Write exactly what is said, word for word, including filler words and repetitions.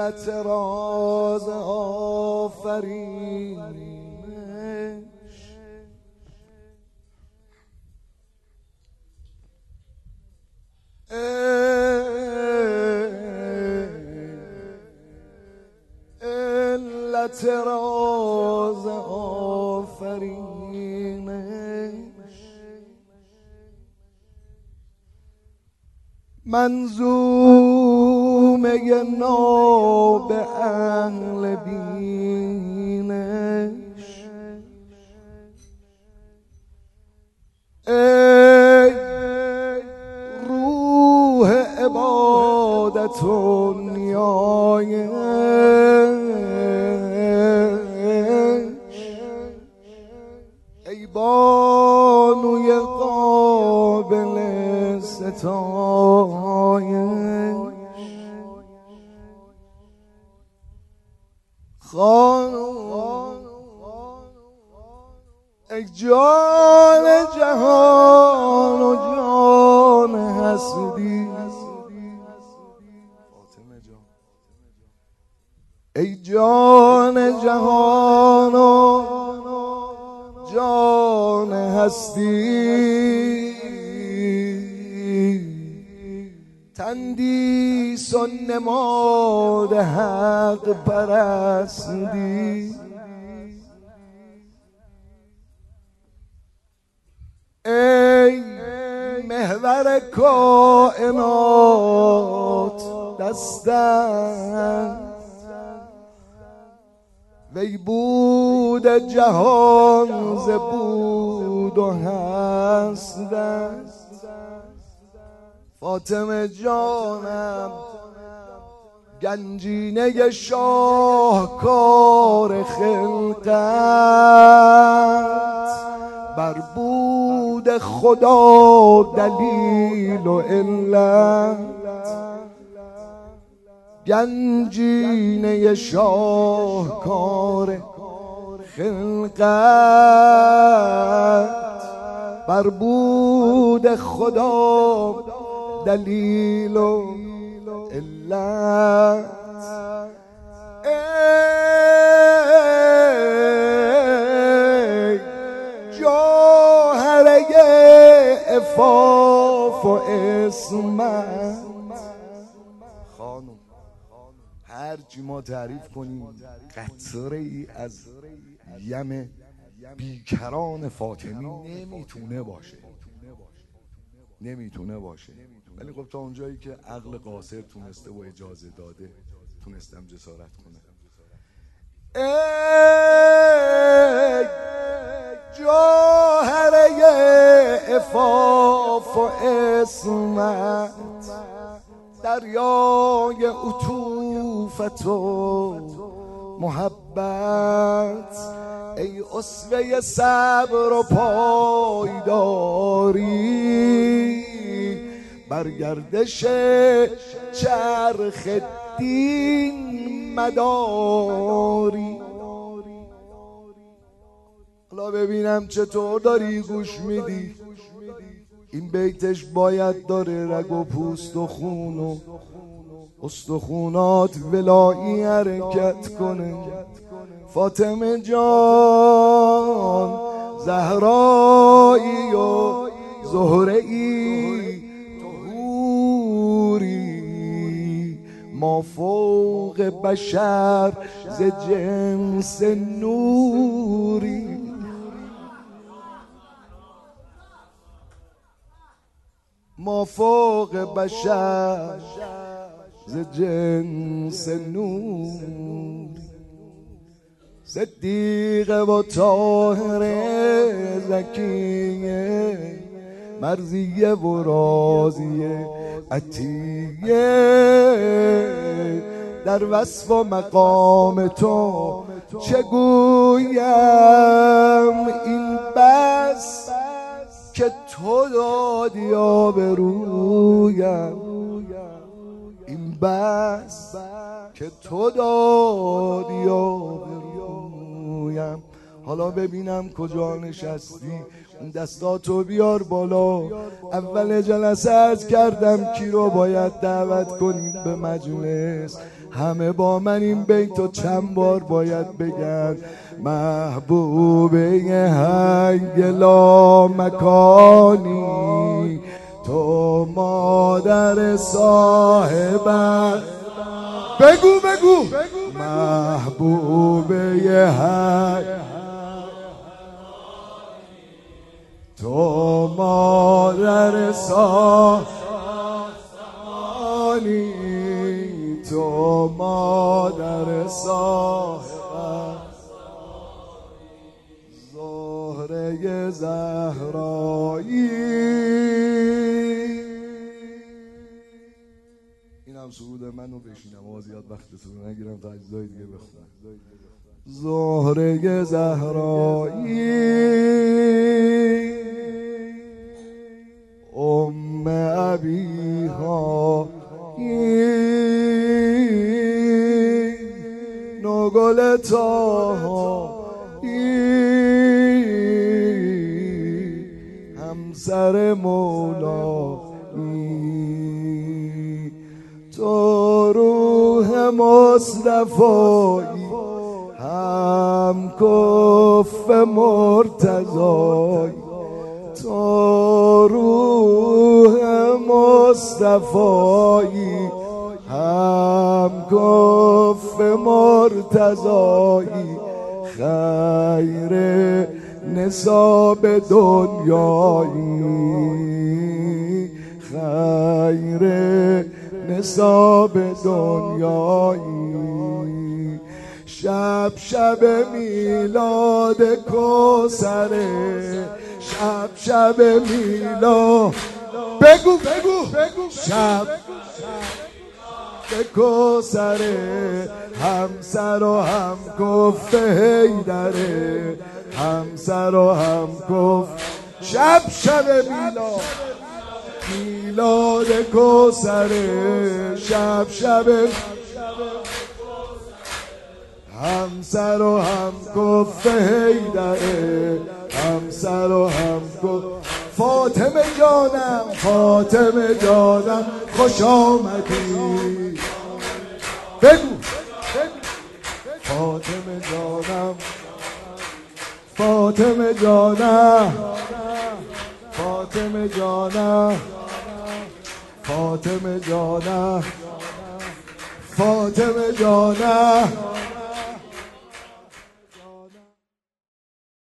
علت راز آفرینش علت راز آفرینش منظومه ناب اهل بینش ای روح عبادت و نیایش ای بانوی قابل ستایش خانم ای جان جهان و جان هستی ای جان جهان و جان هستی تندیس و نماد حق پرستی ای محور کائنات دستن وی بود جهان ز بود و هستن فاطمه جانم گنجینه شاهکار خلقت بر بود خدا دلیل و علت گنجینه شاهکار خلقت بر بود خدا دلیل و علت ای جوهره عفاف و عصمت خانم هر چی ما تعریف کنیم قطره ای از یم بیکران فاطمی نمیتونه باشه نمیتونه باشه ولی خب تا اونجایی که عقل قاصر تونسته و اجازه داده تونستم جسارت کنم. ای جوهره عفاف و عصمت دریای عطوفت و محبت ای اسوه صبر و پایداری بر گردش چرخ دین مداری. حالا ببینم چطور داری گوش میدی. این بیتش باید داره رگ و پوست و خون و استخونات ولایی حرکت کنه. فاطمه جان زهرایی و زهره‌ای طهوری ما فوق بشر ز جنس نوری. ما فوق بشر ز جنس نور. صدیقه و طاهره زکیه مرضیه و راضیه عطیه در وصف و مقام تو چگویم این بس که تو دادی آبرویم این بس که تو دادی آبرویم. حالا ببینم کجا نشستی اون دستاتو بیار بالا. اول جلسه عرض کردم کی رو باید دعوت کنیم به مجلس. همه با من این بیتو چند بار باید بگن. محبوبه هنگ لامکانی، تو مادر صاحبت. بگو بگو محبوبه هنگ، تو مادر صاحبانی، تو مادر صاحبت. زهره زهرایی. این هم سرود منو بشینم آقا، زیاد وقتتون نگیرم تا اجزای دیگه بخونم. زهره زهرایی ام ابیها، نوگل تاها، همسر مولا، تو روح مصطفایی، هم کف مرتضایی، تو روح مصطفایی، هم کف مرتضایی، خیر نصاب دنیایی، خیر نصاب دنیایی. شب شب میلاد کوثره، شب شب میلاد، بگو بگو بگو شب کوثره، همسر و هم کف حیدره، همسر و هم کف. شب شب میلاد، میلاد کوثره، شب شب همسر و هم کف حیدره، همسر و هم کف. فاطمه جانم، فاطمه جانم خوش آمدی. بگو فاطمه جانم، فاطمه جانم، فاطمه جانم، فاطمه جانم، فاطمه جانم.